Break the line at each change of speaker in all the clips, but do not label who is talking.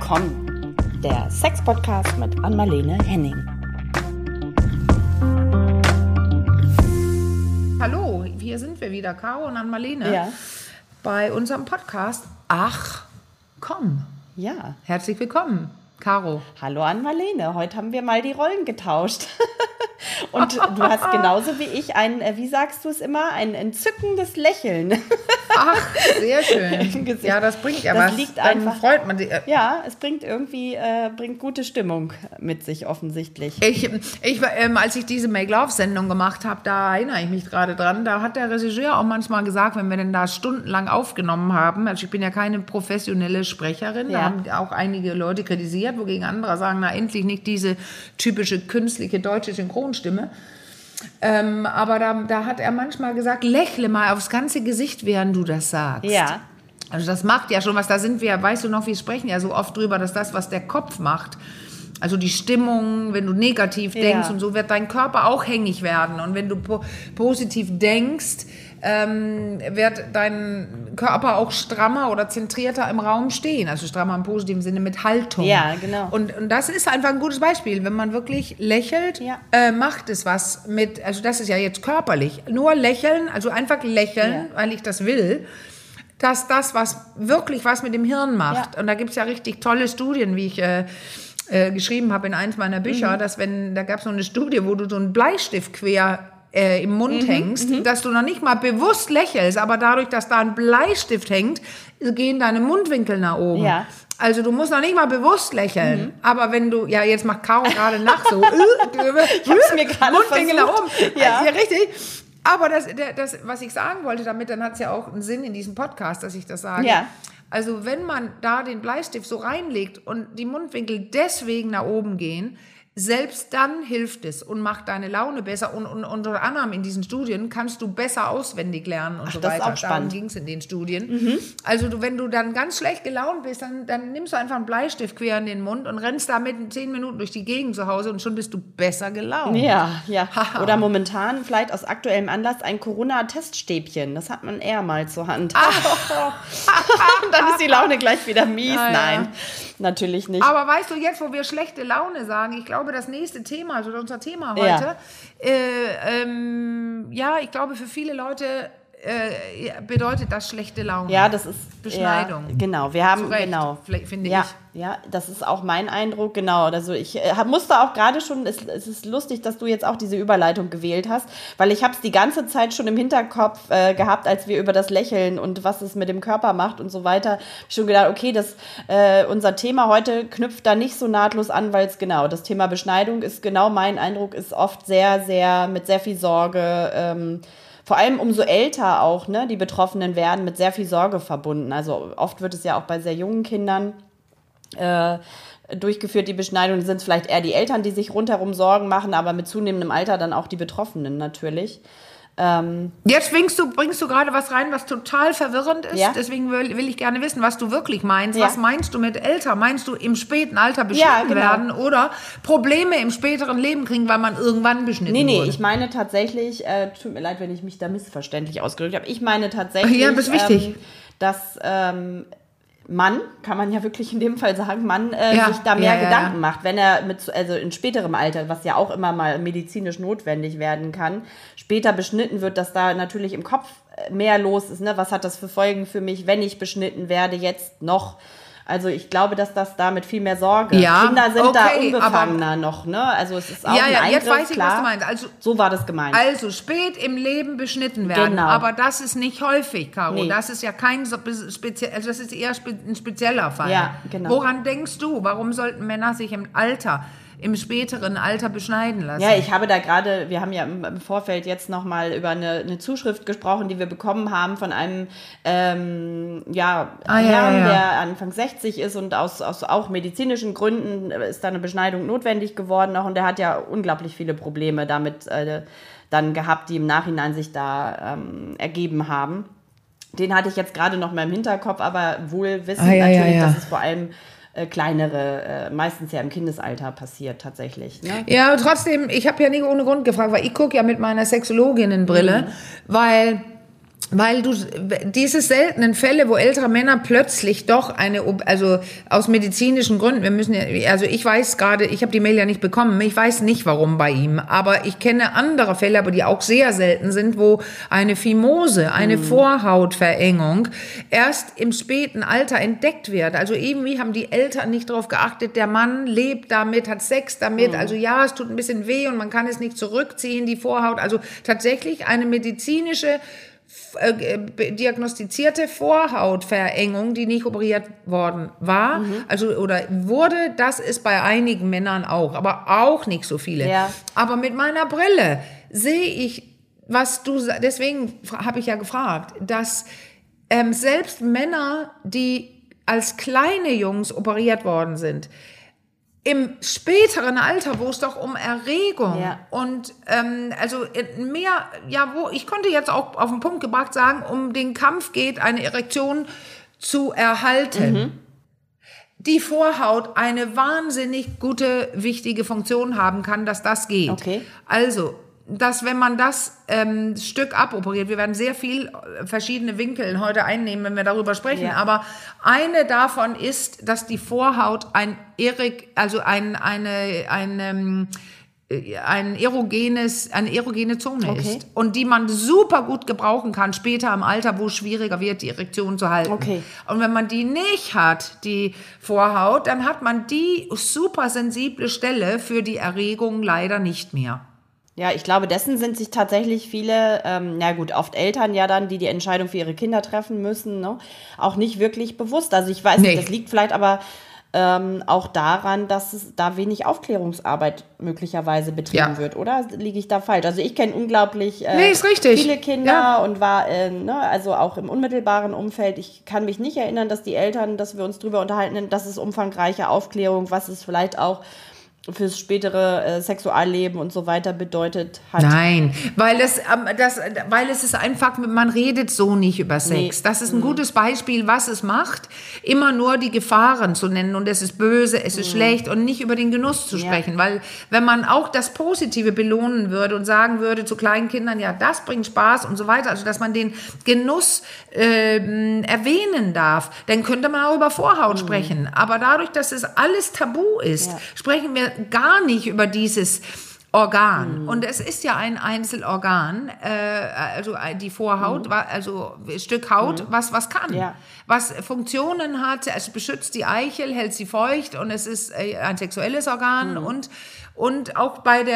willkommen. Der Sex-Podcast mit Anmalene Henning.
Hallo, hier sind wir wieder, Caro und Anmalene, bei unserem Podcast Ach, komm.
Ja.
Herzlich willkommen, Caro.
Hallo Anmalene, heute haben wir mal die Rollen getauscht. Und du hast genauso wie ich wie sagst du es immer, ein entzückendes Lächeln.
Ach, sehr schön. Ja, das bringt ja was.
Liegt
Dann
einfach,
freut man sich.
Ja, es bringt irgendwie gute Stimmung mit sich offensichtlich.
Als ich diese Make-Love-Sendung gemacht habe, da erinnere ich mich gerade dran, da hat der Regisseur auch manchmal gesagt, wenn wir denn da stundenlang aufgenommen haben, also ich bin ja keine professionelle Sprecherin, da haben auch einige Leute kritisiert, wogegen andere sagen, na endlich nicht diese typische künstliche deutsche Synchronstimme. Aber da hat er manchmal gesagt, lächle mal aufs ganze Gesicht, während du das sagst.
Ja.
Also das macht ja schon was, da sind wir, weißt du noch, wir sprechen ja so oft drüber, dass das, was der Kopf macht, also die Stimmung, wenn du negativ denkst und so, wird dein Körper auch hängig werden. Und wenn du positiv denkst, wird dein Körper auch strammer oder zentrierter im Raum stehen. Also strammer im positiven Sinne mit Haltung.
Ja, genau.
Und das ist einfach ein gutes Beispiel. Wenn man wirklich lächelt, macht es was mit, also das ist ja jetzt körperlich. Nur lächeln, also einfach lächeln, weil ich das will, dass das wirklich was mit dem Hirn macht. Und da gibt es ja richtig tolle Studien, wie ich geschrieben habe in eins meiner Bücher, dass da gab es so eine Studie, wo du so einen Bleistift quer im Mund hängst, dass du noch nicht mal bewusst lächelst, aber dadurch, dass da ein Bleistift hängt, gehen deine Mundwinkel nach oben. Ja. Also du musst noch nicht mal bewusst lächeln, aber wenn du, jetzt macht Caro gerade nach so,
ich hab's mir gerade
Mundwinkel nach oben.
Ja,
richtig. Aber das, was ich sagen wollte damit, dann hat es ja auch einen Sinn in diesem Podcast, dass ich das sage. Ja. Also wenn man da den Bleistift so reinlegt und die Mundwinkel deswegen nach oben gehen, selbst dann hilft es und macht deine Laune besser. Und unter anderem in diesen Studien kannst du besser auswendig lernen und so weiter.
Das ist auch spannend.
Darum ging es in den Studien. Also wenn du dann ganz schlecht gelaunt bist, dann nimmst du einfach einen Bleistift quer in den Mund und rennst damit in 10 Minuten durch die Gegend zu Hause und schon bist du besser gelaunt.
Ja. Oder momentan vielleicht aus aktuellem Anlass ein Corona-Teststäbchen. Das hat man eher mal zur Hand. Dann ist die Laune gleich wieder mies. Nein, natürlich nicht.
Aber weißt du, jetzt, wo wir schlechte Laune sagen, ich glaube, das nächste Thema, also unser Thema heute, ich glaube, für viele Leute bedeutet das schlechte Laune.
Ja, das ist
Beschneidung.
Ja, genau, wir haben,
finde ich.
Ja, das ist auch mein Eindruck, genau. Also ich musste auch gerade schon, es ist lustig, dass du jetzt auch diese Überleitung gewählt hast, weil ich habe es die ganze Zeit schon im Hinterkopf gehabt, als wir über das Lächeln und was es mit dem Körper macht und so weiter, schon gedacht, okay, unser Thema heute knüpft da nicht so nahtlos an, weil es das Thema Beschneidung ist genau mein Eindruck, ist oft sehr, sehr, mit sehr viel Sorge, vor allem umso älter auch, ne, die Betroffenen werden, mit sehr viel Sorge verbunden. Also oft wird es ja auch bei sehr jungen Kindern durchgeführt, die Beschneidung. Sind es vielleicht eher die Eltern, die sich rundherum Sorgen machen, aber mit zunehmendem Alter dann auch die Betroffenen natürlich.
Jetzt bringst du gerade was rein, was total verwirrend ist. Ja? Deswegen will ich gerne wissen, was du wirklich meinst. Ja. Was meinst du mit älter? Meinst du im späten Alter beschnitten werden oder Probleme im späteren Leben kriegen, weil man irgendwann beschnitten wurde?
Nee, ich meine tatsächlich, tut mir leid, wenn ich mich da missverständlich ausgedrückt habe, ich meine tatsächlich,
das ist wichtig.
Dass Mann, kann man ja wirklich in dem Fall sagen, sich da mehr Gedanken macht, wenn er also in späterem Alter, was ja auch immer mal medizinisch notwendig werden kann, später beschnitten wird, dass da natürlich im Kopf mehr los ist, ne? Was hat das für Folgen für mich, wenn ich beschnitten werde, jetzt noch? Also ich glaube, dass das da mit viel mehr Sorge. Kinder sind da unbefangener noch, ne? Also es ist auch ein Eingriff,
jetzt weiß ich,
klar.
Was du meinst. Also,
so war das gemeint.
Also spät im Leben beschnitten werden, aber das ist nicht häufig, Caro. Nee. Das ist ja kein speziell, also das ist eher ein spezieller Fall.
Ja, genau.
Woran denkst du? Warum sollten Männer sich im späteren Alter beschneiden lassen?
Ja, ich habe da gerade, wir haben ja im Vorfeld jetzt nochmal über eine Zuschrift gesprochen, die wir bekommen haben von einem Herrn, der Anfang 60 ist und aus auch medizinischen Gründen ist da eine Beschneidung notwendig geworden noch und der hat ja unglaublich viele Probleme damit dann gehabt, die im Nachhinein sich da ergeben haben. Den hatte ich jetzt gerade noch mal im Hinterkopf, aber wohl wissend dass es vor allem kleinere, meistens ja im Kindesalter passiert tatsächlich. Ne?
Ja, aber trotzdem, ich habe ja nicht ohne Grund gefragt, weil ich gucke ja mit meiner Sexologinnenbrille, weil weil diese seltenen Fälle, wo ältere Männer plötzlich doch also aus medizinischen Gründen, also ich weiß gerade, ich habe die Mail ja nicht bekommen, ich weiß nicht warum bei ihm, aber ich kenne andere Fälle, aber die auch sehr selten sind, wo eine Phimose, eine Vorhautverengung erst im späten Alter entdeckt wird. Also irgendwie haben die Eltern nicht darauf geachtet, der Mann lebt damit, hat Sex damit, also ja, es tut ein bisschen weh und man kann es nicht zurückziehen, die Vorhaut, also tatsächlich eine medizinische diagnostizierte Vorhautverengung, die nicht operiert worden war, also oder wurde, das ist bei einigen Männern auch, aber auch nicht so viele. Ja. Aber mit meiner Brille sehe ich, deswegen habe ich ja gefragt, dass selbst Männer, die als kleine Jungs operiert worden sind, im späteren Alter, wo es doch um Erregung und also mehr, wo ich konnte jetzt auch auf den Punkt gebracht sagen, um den Kampf geht, eine Erektion zu erhalten. Die Vorhaut eine wahnsinnig gute, wichtige Funktion haben kann, dass das geht. Okay. Also, dass wenn man das Stück aboperiert, wir werden sehr viel verschiedene Winkel heute einnehmen, wenn wir darüber sprechen, aber eine davon ist, dass die Vorhaut eine erogene Zone ist und die man super gut gebrauchen kann später im Alter, wo es schwieriger wird, die Erektion zu halten. Okay. Und wenn man die nicht hat, die Vorhaut, dann hat man die super sensible Stelle für die Erregung leider nicht mehr.
Ja, ich glaube, dessen sind sich tatsächlich viele, oft Eltern ja dann, die Entscheidung für ihre Kinder treffen müssen, ne, auch nicht wirklich bewusst. Also ich weiß nicht, das liegt vielleicht aber auch daran, dass es da wenig Aufklärungsarbeit möglicherweise betrieben wird, oder? Liege ich da falsch? Also ich kenne unglaublich viele Kinder und war also auch im unmittelbaren Umfeld. Ich kann mich nicht erinnern, dass die Eltern, dass wir uns drüber unterhalten, dass es umfangreiche Aufklärung, was es vielleicht auch fürs spätere Sexualleben und so weiter bedeutet hat.
Nein, weil es ist einfach, man redet so nicht über Sex. Nee. Das ist ein gutes Beispiel, was es macht, immer nur die Gefahren zu nennen und es ist böse, es ist schlecht und nicht über den Genuss zu sprechen, weil wenn man auch das Positive belohnen würde und sagen würde zu kleinen Kindern, ja, das bringt Spaß und so weiter, also dass man den Genuss erwähnen darf, dann könnte man auch über Vorhaut sprechen. Aber dadurch, dass es alles tabu ist, sprechen wir gar nicht über dieses Organ. Und es ist ja ein Einzelorgan, also die Vorhaut, also ein Stück Haut, was kann, was Funktionen hat, es beschützt die Eichel, hält sie feucht und es ist ein sexuelles Organ und auch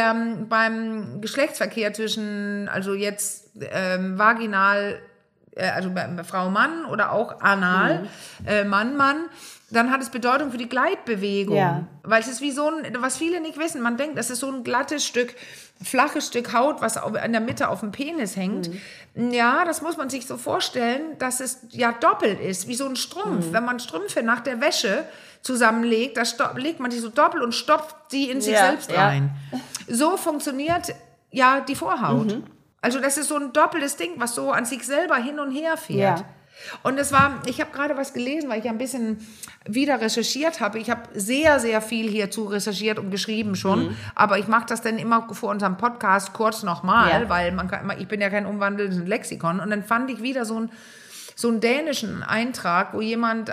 beim Geschlechtsverkehr zwischen, also jetzt vaginal, also Frau, Mann oder auch anal, Mann, dann hat es Bedeutung für die Gleitbewegung. Weil es ist wie so ein, was viele nicht wissen, man denkt, das ist so ein glattes Stück, flaches Stück Haut, was in der Mitte auf dem Penis hängt. Ja, das muss man sich so vorstellen, dass es ja doppelt ist, wie so ein Strumpf. Wenn man Strümpfe nach der Wäsche zusammenlegt, legt man die so doppelt und stopft die in sich selbst rein. So funktioniert ja die Vorhaut. Also das ist so ein doppeltes Ding, was so an sich selber hin und her fährt. Und ich habe gerade was gelesen, weil ich ja ein bisschen wieder recherchiert habe. Ich habe sehr, sehr viel hierzu recherchiert und geschrieben schon. Aber ich mache das dann immer vor unserem Podcast kurz nochmal, weil ich bin ja kein umwandelndes Lexikon. Und dann fand ich wieder so einen dänischen Eintrag, wo jemand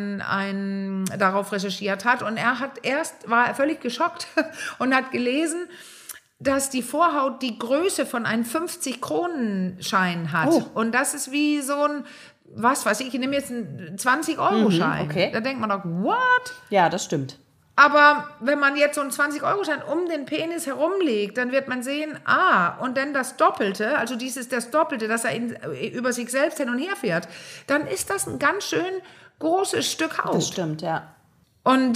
darauf recherchiert hat. Und war er völlig geschockt und hat gelesen, dass die Vorhaut die Größe von einem 50-Kronen-Schein hat. Oh. Und das ist wie so ein, was weiß ich nehme jetzt einen 20-Euro-Schein. Okay. Da denkt man doch, what?
Ja, das stimmt.
Aber wenn man jetzt so einen 20-Euro-Schein um den Penis herumlegt, dann wird man sehen, und dann das Doppelte, also das Doppelte, dass er über sich selbst hin und her fährt, dann ist das ein ganz schön großes Stück Haut.
Das stimmt, ja.
Und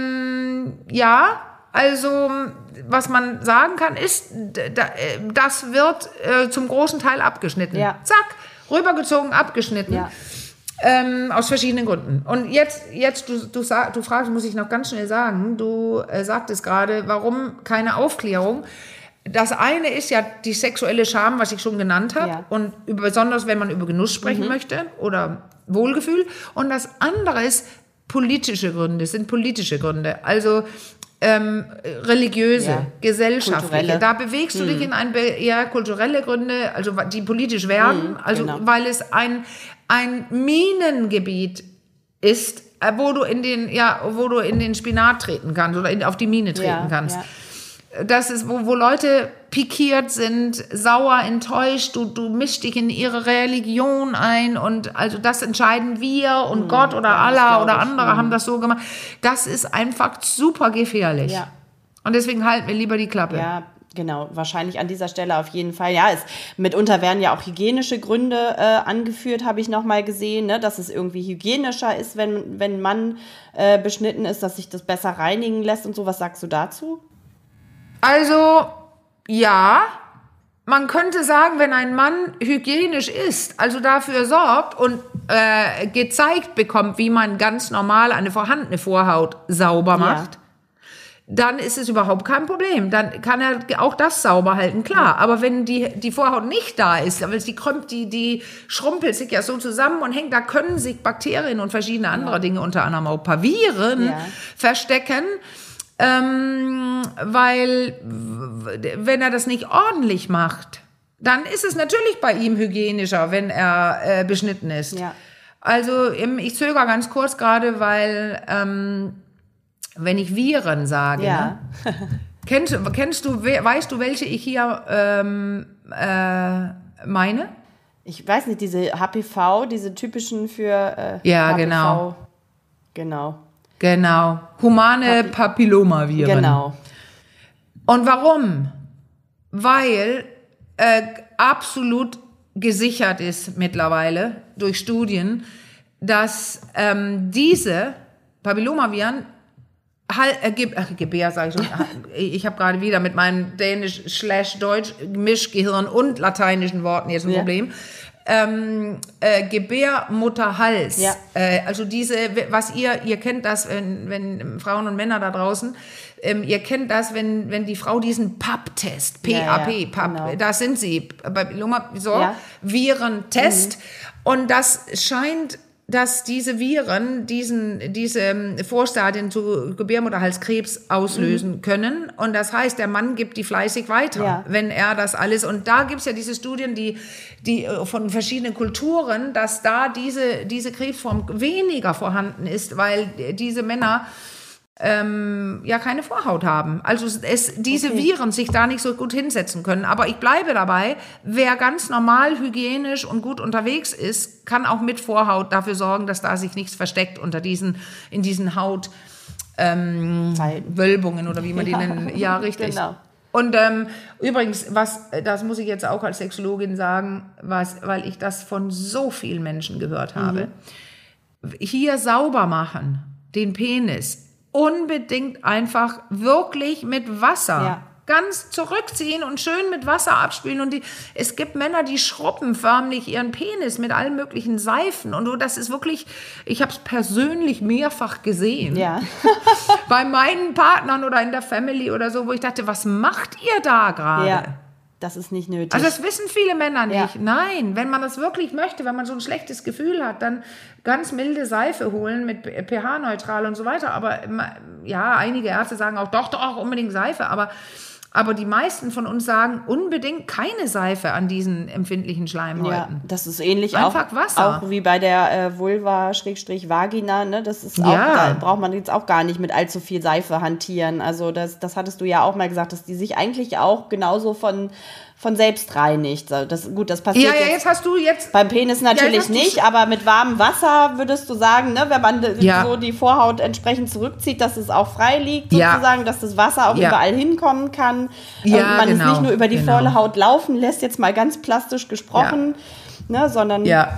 also was man sagen kann, ist, das wird zum großen Teil abgeschnitten. Ja. Zack, rübergezogen, abgeschnitten. Ja. Aus verschiedenen Gründen. Und jetzt du fragst, muss ich noch ganz schnell sagen, du sagtest gerade, warum keine Aufklärung? Das eine ist ja die sexuelle Scham, was ich schon genannt habe. Und besonders, wenn man über Genuss sprechen möchte oder Wohlgefühl. Und das andere ist sind politische Gründe. Also religiöse, gesellschaftliche. Da bewegst du dich in eher kulturelle Gründe, also die politisch werden, weil es ein Minengebiet ist, wo du in den Spinat treten kannst oder auf die Mine treten kannst. Ja. Das ist, wo Leute pikiert sind, sauer, enttäuscht, du mischst dich in ihre Religion ein und also das entscheiden wir und Gott oder Allah oder andere haben das so gemacht. Das ist einfach super gefährlich. Ja. Und deswegen halten wir lieber die Klappe.
Ja, genau. Wahrscheinlich an dieser Stelle auf jeden Fall. Ja, mitunter werden ja auch hygienische Gründe angeführt, habe ich noch mal gesehen, ne? Dass es irgendwie hygienischer ist, wenn man beschnitten ist, dass sich das besser reinigen lässt und so. Was sagst du dazu?
Also, ja, man könnte sagen, wenn ein Mann hygienisch ist, also dafür sorgt und gezeigt bekommt, wie man ganz normal eine vorhandene Vorhaut sauber macht, dann ist es überhaupt kein Problem. Dann kann er auch das sauber halten, klar. Aber wenn die Vorhaut nicht da ist, aber die schrumpelt sich ja so zusammen und hängt, da können sich Bakterien und verschiedene andere Dinge, unter anderem auch ein paar Viren, verstecken. Weil wenn er das nicht ordentlich macht, dann ist es natürlich bei ihm hygienischer, wenn er beschnitten ist. Ja. Also ich zögere ganz kurz gerade, weil wenn ich Viren sage, ne? Weißt du, welche ich hier meine?
Ich weiß nicht, diese HPV, diese typischen für
HPV. Genau. Humane Papillomaviren.
Genau.
Und warum? Weil absolut gesichert ist mittlerweile durch Studien, dass diese Papillomaviren Gebär, sage ich schon. Ich habe gerade wieder mit meinem Dänisch/Deutsch-Mischgehirn und lateinischen Worten jetzt ein Problem. Gebärmutterhals. Ja. Also was ihr kennt das, wenn Frauen und Männer da draußen, ihr kennt das, wenn die Frau diesen PAP-Test, PAP, genau. Da sind sie, Virentest. Und das scheint, dass diese Viren diese Vorstadien zu Gebärmutterhalskrebs auslösen können. Und das heißt, der Mann gibt die fleißig weiter, wenn er das alles... Und da gibt es ja diese Studien, die von verschiedenen Kulturen, dass da diese Krebsform weniger vorhanden ist, weil diese Männer keine Vorhaut haben. Also diese Viren sich da nicht so gut hinsetzen können. Aber ich bleibe dabei, wer ganz normal, hygienisch und gut unterwegs ist, kann auch mit Vorhaut dafür sorgen, dass da sich nichts versteckt in diesen Haut Wölbungen oder wie man die nennen. Ja, richtig. Genau. Und übrigens, das muss ich jetzt auch als Sexologin sagen, weil ich das von so vielen Menschen gehört habe. Hier sauber machen, den Penis, unbedingt einfach wirklich mit Wasser. Ja. Ganz zurückziehen und schön mit Wasser abspülen. Und es gibt Männer, die schrubben förmlich ihren Penis mit allen möglichen Seifen. Und das ist wirklich, ich habe es persönlich mehrfach gesehen. Ja. Bei meinen Partnern oder in der Family oder so, wo ich dachte, was macht ihr da gerade? Ja.
Das ist nicht nötig.
Also das wissen viele Männer nicht. Ja. Nein, wenn man das wirklich möchte, wenn man so ein schlechtes Gefühl hat, dann ganz milde Seife holen mit pH-neutral und so weiter. Aber ja, einige Ärzte sagen auch, doch, unbedingt Seife. Aber die meisten von uns sagen unbedingt keine Seife an diesen empfindlichen Schleimhäuten. Ja,
das ist ähnlich
einfach Wasser.
Auch wie bei der Vulva/Vagina. Ne? Das ist auch, da braucht man jetzt auch gar nicht mit allzu viel Seife hantieren. Also das hattest du ja auch mal gesagt, dass die sich eigentlich auch genauso von selbst reinigt. Das passiert
jetzt hast du jetzt
beim Penis natürlich nicht, aber mit warmem Wasser würdest du sagen, ne, wenn man so die Vorhaut entsprechend zurückzieht, dass es auch frei liegt, sozusagen, dass das Wasser auch überall hinkommen kann und man es nicht nur über die volle Haut laufen lässt, jetzt mal ganz plastisch gesprochen, ne, sondern
genau,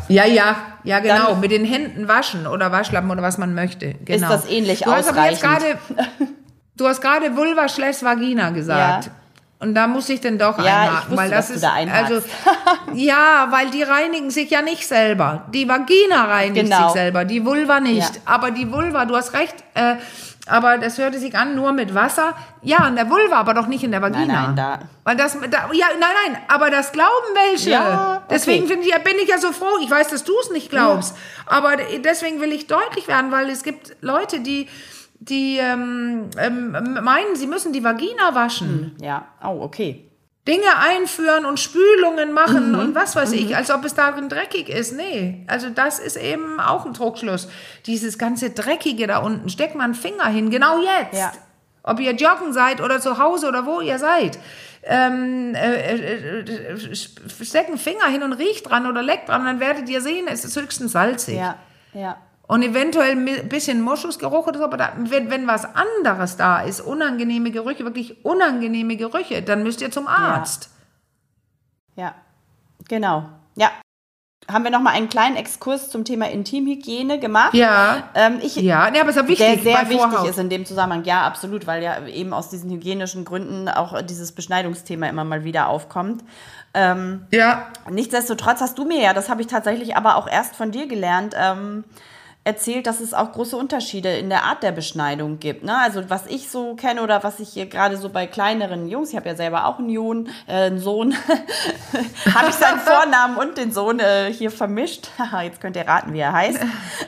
mit den Händen waschen oder Waschlappen oder was man möchte. Genau.
Ist das ähnlich ausreichend.
Du hast gerade Vulva/Vagina gesagt. Ja. Und da muss ich dann doch einhaken,
weil das ist also
weil die reinigen sich ja nicht selber. Die Vagina reinigt sich selber, die Vulva nicht. Ja. Aber die Vulva, du hast recht, aber das hörte sich an nur mit Wasser. Ja, in der Vulva, aber doch nicht in der Vagina.
Nein,
weil aber das glauben welche. Ja, okay. Deswegen bin ich ja so froh. Ich weiß, dass du es nicht glaubst, aber deswegen will ich deutlich werden, weil es gibt Leute, die meinen, sie müssen die Vagina waschen.
Ja, oh, okay.
Dinge einführen und Spülungen machen und was weiß ich, als ob es darin dreckig ist. Nee, also das ist eben auch ein Trugschluss. Dieses ganze Dreckige da unten, steckt mal einen Finger hin, genau jetzt. Ja. Ob ihr joggen seid oder zu Hause oder wo ihr seid. Steckt einen Finger hin und riecht dran oder leckt dran, dann werdet ihr sehen, es ist höchstens salzig.
Ja, ja.
Und eventuell ein bisschen Moschusgeruch oder so, aber wenn was anderes da ist, unangenehme Gerüche, wirklich unangenehme Gerüche, dann müsst ihr zum Arzt.
Ja, genau. Ja. Haben wir noch mal einen kleinen Exkurs zum Thema Intimhygiene gemacht?
Ja. Aber es ist ja wichtig.
Der sehr wichtig ist in dem Zusammenhang. Ja, absolut, weil ja eben aus diesen hygienischen Gründen auch dieses Beschneidungsthema immer mal wieder aufkommt. Nichtsdestotrotz hast du mir ja, das habe ich tatsächlich aber auch erst von dir gelernt, erzählt, dass es auch große Unterschiede in der Art der Beschneidung gibt. Ne? Also was ich so kenne oder was ich hier gerade so bei kleineren Jungs, ich habe ja selber auch einen Sohn, habe ich seinen Vornamen und den Sohn hier vermischt. Jetzt könnt ihr raten, wie er heißt.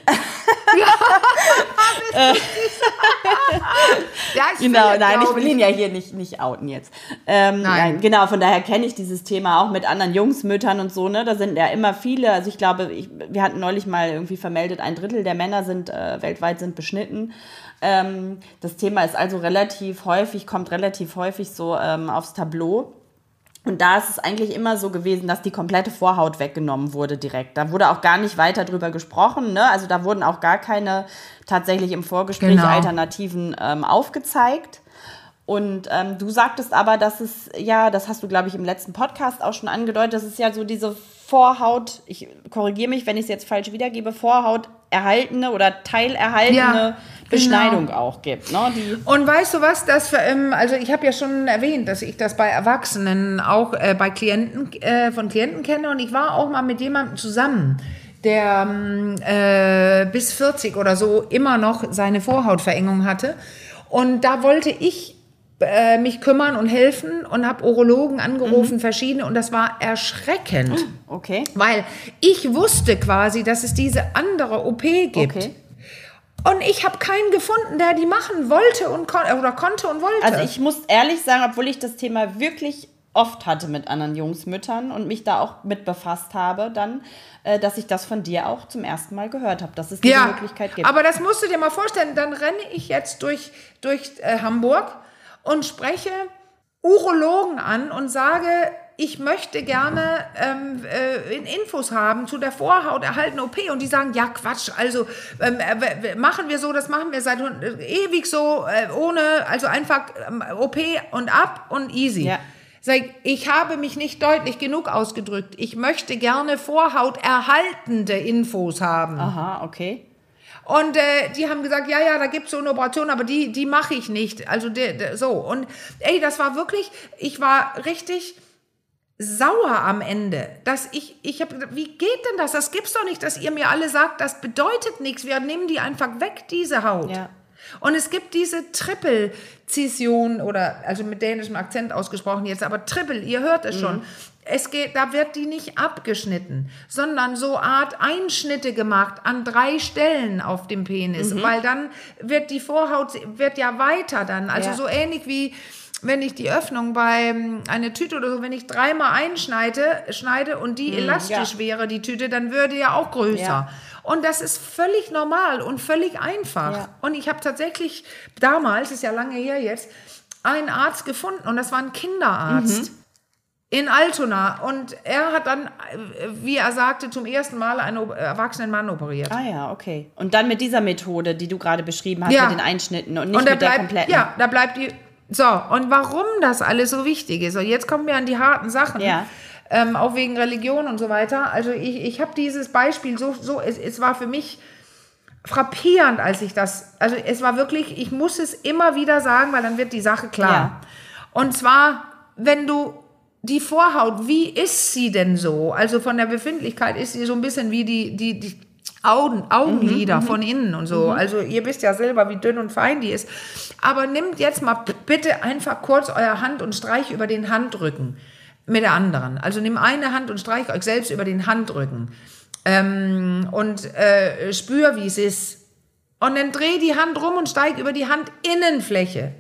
Genau, nein, ich will ihn ja hier nicht outen jetzt. Nein, genau, von daher kenne ich dieses Thema auch mit anderen Jungsmüttern und so, ne? Da sind ja immer viele, also ich glaube, wir hatten neulich mal irgendwie vermeldet, 1/3 der Männer sind weltweit sind beschnitten. Das Thema ist also kommt relativ häufig so aufs Tableau. Und da ist es eigentlich immer so gewesen, dass die komplette Vorhaut weggenommen wurde direkt. Da wurde auch gar nicht weiter drüber gesprochen, ne? Also da wurden auch gar keine tatsächlich im Vorgespräch Alternativen aufgezeigt. Und du sagtest aber, dass es, ja, das hast du, glaube ich, im letzten Podcast auch schon angedeutet, dass es ja so diese Vorhaut, ich korrigiere mich, wenn ich es jetzt falsch wiedergebe, Vorhaut erhaltene oder teilerhaltene Beschneidung auch gibt. Ne?
Und weißt du was, also ich habe ja schon erwähnt, dass ich das bei Erwachsenen auch bei Klienten kenne und ich war auch mal mit jemandem zusammen, der bis 40 oder so immer noch seine Vorhautverengung hatte und da wollte ich mich kümmern und helfen und habe Urologen angerufen, verschiedene, und das war erschreckend.
Okay.
Weil ich wusste quasi, dass es diese andere OP gibt. Okay. Und ich habe keinen gefunden, der die machen wollte und konnte und wollte.
Also ich muss ehrlich sagen, obwohl ich das Thema wirklich oft hatte mit anderen Jungsmüttern und mich da auch mit befasst habe, dann, dass ich das von dir auch zum ersten Mal gehört habe, dass es diese Möglichkeit gibt.
Aber das musst du dir mal vorstellen, dann renne ich jetzt durch Hamburg und spreche Urologen an und sage, ich möchte gerne Infos haben zu der Vorhaut erhaltenen OP. Und die sagen, ja Quatsch, also machen wir so, das machen wir seit ewig so, ohne, also einfach OP und ab und easy. Ja. Sag, ich habe mich nicht deutlich genug ausgedrückt. Ich möchte gerne vorhauterhaltende Infos haben.
Aha, okay.
Und die haben gesagt, ja, da gibt's so eine Operation, aber die mache ich nicht. Also so. Und das war wirklich, ich war richtig sauer am Ende, dass ich habe gesagt, wie geht denn das? Das gibt's doch nicht, dass ihr mir alle sagt, das bedeutet nichts. Wir nehmen die einfach weg, diese Haut. Ja. Und es gibt diese Triple-Zision oder, also mit dänischem Akzent ausgesprochen jetzt, aber Triple, ihr hört es schon. Da wird die nicht abgeschnitten, sondern so Art Einschnitte gemacht an 3 Stellen auf dem Penis, weil dann wird die Vorhaut, wird ja weiter dann, also so ähnlich wie wenn ich die Öffnung bei einer Tüte oder so, wenn ich 3-mal schneide und die elastisch wäre, die Tüte, dann würde ja auch größer. Ja. Und das ist völlig normal und völlig einfach. Ja. Und ich habe tatsächlich damals, ist ja lange her jetzt, einen Arzt gefunden und das war ein Kinderarzt in Altona. Und er hat dann, wie er sagte, zum ersten Mal einen erwachsenen Mann operiert.
Ah ja, okay. Und dann mit dieser Methode, die du gerade beschrieben hast, mit den Einschnitten und nicht mit der kompletten.
Ja, da bleibt die... So, und warum das alles so wichtig ist, und jetzt kommen wir an die harten Sachen, auch wegen Religion und so weiter. Also ich habe dieses Beispiel es war für mich frappierend, als ich das, also es war wirklich, ich muss es immer wieder sagen, weil dann wird die Sache klar. Ja. Und zwar, wenn du die Vorhaut, wie ist sie denn so? Also von der Befindlichkeit ist sie so ein bisschen wie die Augenlider von innen und so. Also ihr wisst ja selber, wie dünn und fein die ist. Aber nehmt jetzt mal bitte einfach kurz eure Hand und streich über den Handrücken mit der anderen. Also nimm eine Hand und streich euch selbst über den Handrücken. Und spür, wie es ist. Und dann dreh die Hand rum und steig über die Handinnenfläche.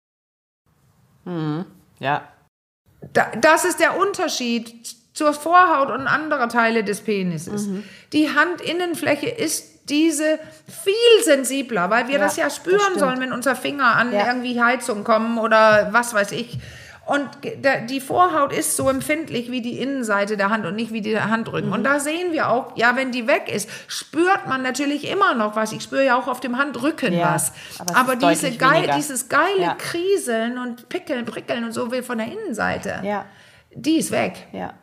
Ja.
Das ist der Unterschied zur Vorhaut und anderer Teile des Penises. Die Handinnenfläche ist diese viel sensibler, weil wir das ja spüren sollen, wenn unser Finger an irgendwie Heizung kommen oder was weiß ich. Und die Vorhaut ist so empfindlich wie die Innenseite der Hand und nicht wie der Handrücken. Und da sehen wir auch, ja, wenn die weg ist, spürt man natürlich immer noch was. Ich spüre ja auch auf dem Handrücken was. Aber dieses geile Kriseln und Pickeln, Prickeln und so von der Innenseite, die ist weg.
Ja.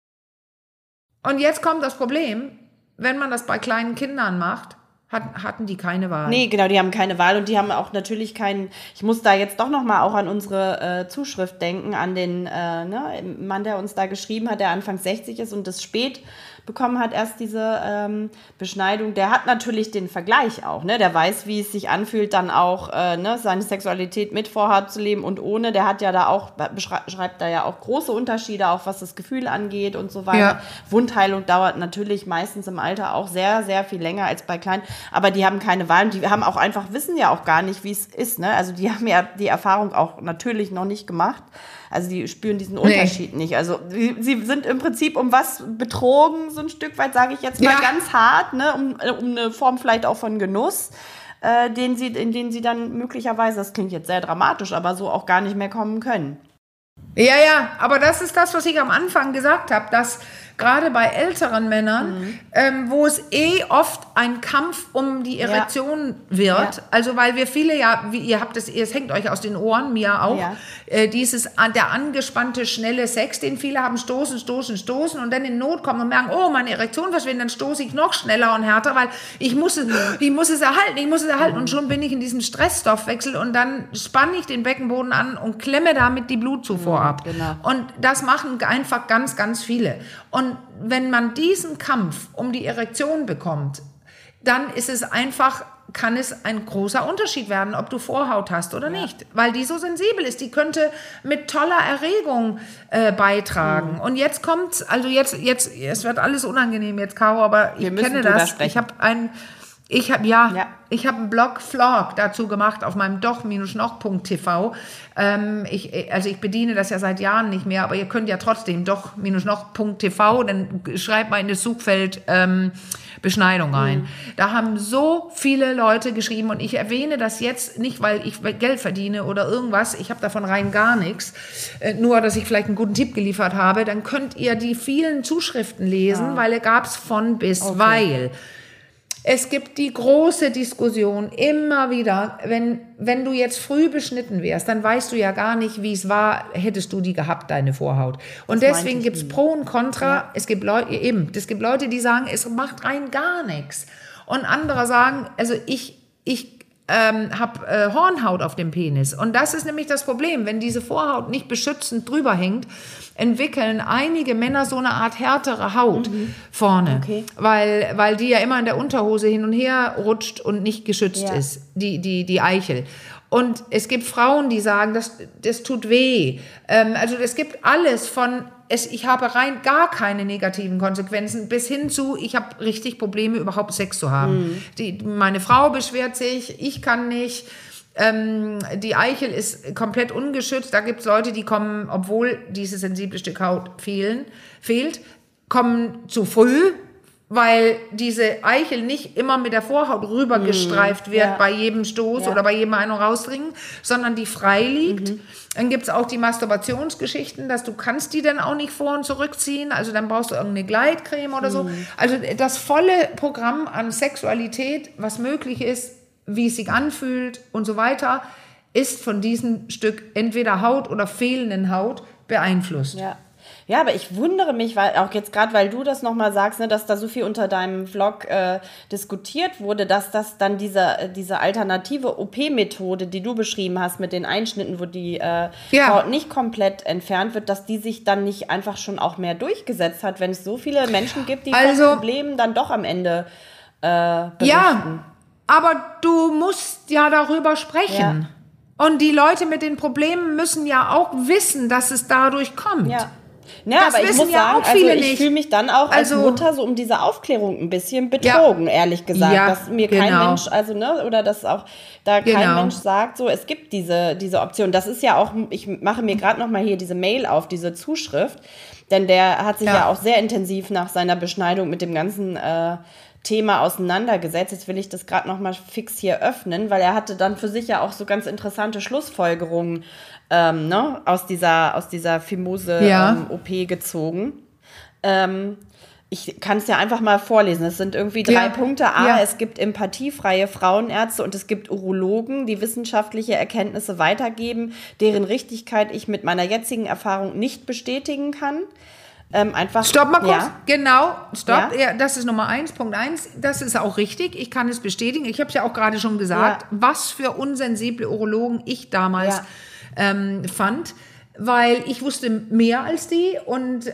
Und jetzt kommt das Problem, wenn man das bei kleinen Kindern macht, hatten die keine Wahl.
Nee, genau, die haben keine Wahl und die haben auch natürlich keinen, ich muss da jetzt doch nochmal auch an unsere Zuschrift denken, an den Mann, der uns da geschrieben hat, der Anfang 60 ist und das spät bekommen hat, erst diese Beschneidung, der hat natürlich den Vergleich auch, ne? Der weiß, wie es sich anfühlt, dann auch seine Sexualität mit Vorhaut zu leben und ohne, der hat ja da auch, beschreibt da ja auch große Unterschiede, auch was das Gefühl angeht und so weiter. Ja. Wundheilung dauert natürlich meistens im Alter auch sehr, sehr viel länger als bei Kleinen, aber die haben keine Wahl und die haben auch einfach, wissen ja auch gar nicht, wie es ist, ne? Also die haben ja die Erfahrung auch natürlich noch nicht gemacht. Also die spüren diesen Unterschied nicht. Also sie sind im Prinzip um was betrogen, so ein Stück weit, sage ich jetzt mal ganz hart, ne? um eine Form vielleicht auch von Genuss, in den sie dann möglicherweise, das klingt jetzt sehr dramatisch, aber so auch gar nicht mehr kommen können.
Ja, aber das ist das, was ich am Anfang gesagt habe, dass gerade bei älteren Männern, wo es oft ein Kampf um die Erektion wird, also weil wir viele ihr habt es hängt euch aus den Ohren, mir auch, der angespannte, schnelle Sex, den viele haben, stoßen und dann in Not kommen und merken, oh, meine Erektion verschwindet, dann stoße ich noch schneller und härter, weil ich muss es erhalten und schon bin ich in diesem Stressstoffwechsel und dann spanne ich den Beckenboden an und klemme damit die Blutzufuhr ab. Genau. Und das machen einfach ganz, ganz viele. Und wenn man diesen Kampf um die Erektion bekommt, dann kann es ein großer Unterschied werden, ob du Vorhaut hast oder nicht. Weil die so sensibel ist. Die könnte mit toller Erregung beitragen. Und jetzt kommt's, also jetzt, es wird alles unangenehm jetzt, Caro, aber ich kenne das. Ich habe einen Blog dazu gemacht auf meinem doch-noch.tv. Ich bediene das ja seit Jahren nicht mehr, aber ihr könnt ja trotzdem doch-noch.tv, dann schreibt mal in das Suchfeld Beschneidung rein. Da haben so viele Leute geschrieben und ich erwähne das jetzt nicht, weil ich Geld verdiene oder irgendwas. Ich habe davon rein gar nichts. Nur, dass ich vielleicht einen guten Tipp geliefert habe. Dann könnt ihr die vielen Zuschriften lesen, weil gab es von bis, weil es gibt die große Diskussion immer wieder, wenn du jetzt früh beschnitten wärst, dann weißt du ja gar nicht, wie es war, hättest du die gehabt, deine Vorhaut. Und deswegen gibt es Pro und Contra. Ja. Es gibt Leute, die sagen, es macht rein gar nichts. Und andere sagen, also ich habe Hornhaut auf dem Penis. Und das ist nämlich das Problem. Wenn diese Vorhaut nicht beschützend drüber hängt, entwickeln einige Männer so eine Art härtere Haut vorne, weil die ja immer in der Unterhose hin und her rutscht und nicht geschützt ist, die Eichel. Und es gibt Frauen, die sagen, das tut weh. Also es gibt alles von, ich habe rein gar keine negativen Konsequenzen, bis hin zu, ich habe richtig Probleme, überhaupt Sex zu haben. Meine Frau beschwert sich, ich kann nicht. Die Eichel ist komplett ungeschützt. Da gibt es Leute, die kommen, obwohl dieses sensible Stück Haut fehlt, kommen zu früh, weil diese Eichel nicht immer mit der Vorhaut rübergestreift wird bei jedem Stoß oder bei jedem Ein- und Rausdringen, sondern die frei liegt. Dann gibt es auch die Masturbationsgeschichten, dass du kannst die dann auch nicht vor- und zurückziehen, also dann brauchst du irgendeine Gleitcreme oder so. Also das volle Programm an Sexualität, was möglich ist, wie es sich anfühlt und so weiter, ist von diesem Stück entweder Haut oder fehlenden Haut beeinflusst.
Ja, aber ich wundere mich, weil auch jetzt gerade, weil du das nochmal sagst, ne, dass da so viel unter deinem Vlog diskutiert wurde, dass das dann diese alternative OP-Methode, die du beschrieben hast mit den Einschnitten, wo die Haut nicht komplett entfernt wird, dass die sich dann nicht einfach schon auch mehr durchgesetzt hat, wenn es so viele Menschen gibt, die von Problemen dann doch am Ende berichten.
Ja, aber du musst ja darüber sprechen. Ja. Und die Leute mit den Problemen müssen ja auch wissen, dass es dadurch kommt.
Ja. Ja,
das
aber ich
wissen
muss
ja
sagen,
auch viele
also ich
nicht.
fühle mich dann auch als
Also-
Mutter so um diese Aufklärung ein bisschen betrogen, ehrlich gesagt.
Ja,
dass mir kein
genau.
Mensch, also, ne, oder dass auch da kein
Genau.
Mensch sagt, so, es gibt diese Option. Das ist ja auch, ich mache mir gerade noch mal hier diese Mail auf, diese Zuschrift, denn der hat sich ja auch sehr intensiv nach seiner Beschneidung mit dem ganzen Thema auseinandergesetzt. Jetzt will ich das gerade noch mal fix hier öffnen, weil er hatte dann für sich ja auch so ganz interessante Schlussfolgerungen aus dieser Fimose-OP gezogen. Ich kann es ja einfach mal vorlesen. Es sind irgendwie 3 Punkte. Es gibt empathiefreie Frauenärzte und es gibt Urologen, die wissenschaftliche Erkenntnisse weitergeben, deren Richtigkeit ich mit meiner jetzigen Erfahrung nicht bestätigen kann.
Stopp mal kurz.
Ja.
Genau, stopp.
Ja.
Ja, das ist Nummer 1, Punkt 1. Das ist auch richtig. Ich kann es bestätigen. Ich habe es ja auch gerade schon gesagt, was für unsensible Urologen ich damals fand, weil ich wusste mehr als die und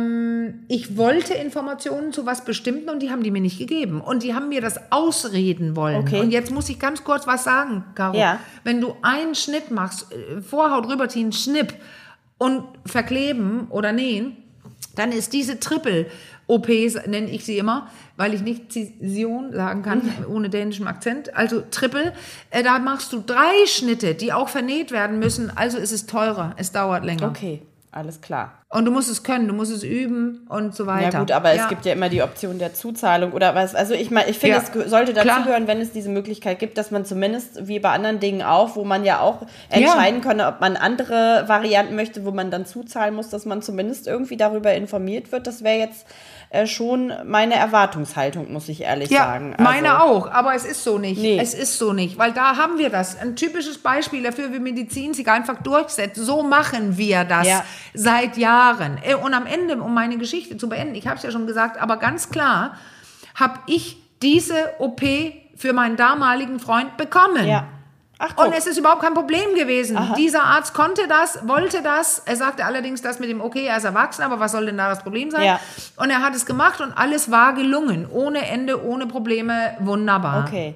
ich wollte Informationen zu was Bestimmten und die haben die mir nicht gegeben. Und die haben mir das ausreden wollen.
Okay.
Und jetzt muss ich ganz kurz was sagen, Caro.
Ja.
Wenn du einen Schnitt machst, Vorhaut rüberziehen, Schnipp und verkleben oder nähen, dann ist diese Triple-OPs, nenne ich sie immer, weil ich nicht Zision sagen kann, ohne dänischem Akzent, also Triple, da machst du 3 Schnitte, die auch vernäht werden müssen, also ist es teurer, es dauert länger.
Okay, alles klar.
Und du musst es können, du musst es üben und so weiter.
Ja gut, aber es gibt ja immer die Option der Zuzahlung oder was. Also ich meine, ich finde, es sollte dazugehören, wenn es diese Möglichkeit gibt, dass man zumindest, wie bei anderen Dingen auch, wo man ja auch entscheiden kann, ob man andere Varianten möchte, wo man dann zuzahlen muss, dass man zumindest irgendwie darüber informiert wird. Das wäre jetzt schon meine Erwartungshaltung, muss ich ehrlich sagen. Also,
meine auch, aber es ist so nicht.
Nee.
Es ist so nicht, weil da haben wir das. Ein typisches Beispiel dafür, wie Medizin sich einfach durchsetzt. So machen wir das seit Jahren. Und am Ende, um meine Geschichte zu beenden, ich habe es ja schon gesagt, aber ganz klar, habe ich diese OP für meinen damaligen Freund bekommen.
Ja. Ach,
und es ist überhaupt kein Problem gewesen.
Aha.
Dieser Arzt konnte das, wollte das. Er sagte allerdings das mit dem, okay, er ist erwachsen, aber was soll denn da das Problem sein?
Ja.
Und er hat es gemacht und alles war gelungen. Ohne Ende, ohne Probleme, wunderbar.
Okay.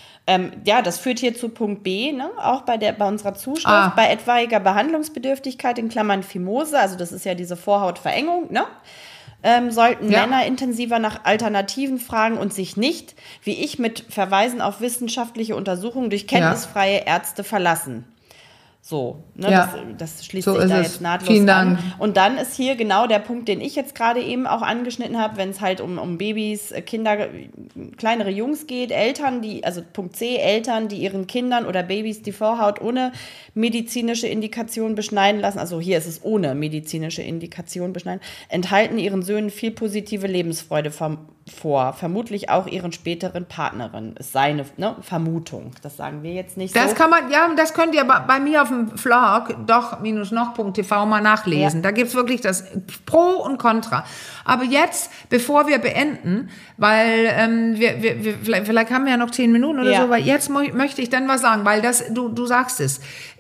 Das führt hier zu Punkt B, ne? Auch bei unserer Zuschrift, bei etwaiger Behandlungsbedürftigkeit in Klammern Fimose, also das ist ja diese Vorhautverengung, ne? Sollten Männer intensiver nach Alternativen fragen und sich nicht, wie ich, mit Verweisen auf wissenschaftliche Untersuchungen durch kenntnisfreie Ärzte verlassen. So, ne, das schließt sich da jetzt nahtlos
Vielen
an.
Dank.
Und dann ist hier genau der Punkt, den ich jetzt gerade eben auch angeschnitten habe, wenn es halt um Babys, Kinder, kleinere Jungs geht, Punkt C, Eltern, die ihren Kindern oder Babys die Vorhaut ohne medizinische Indikation beschneiden lassen, also hier ist es ohne medizinische Indikation beschneiden, enthalten ihren Söhnen viel positive Lebensfreude vor, vermutlich auch ihren späteren Partnerinnen, ist seine Vermutung, das sagen wir jetzt nicht
Das
so.
kann man, das könnt ihr bei mir auf dem Vlog doch-noch.tv mal nachlesen. Da gibt es wirklich das Pro und Contra. Aber jetzt, bevor wir beenden, weil vielleicht haben wir ja noch 10 Minuten oder so, weil jetzt möchte ich dann was sagen, weil du sagst es,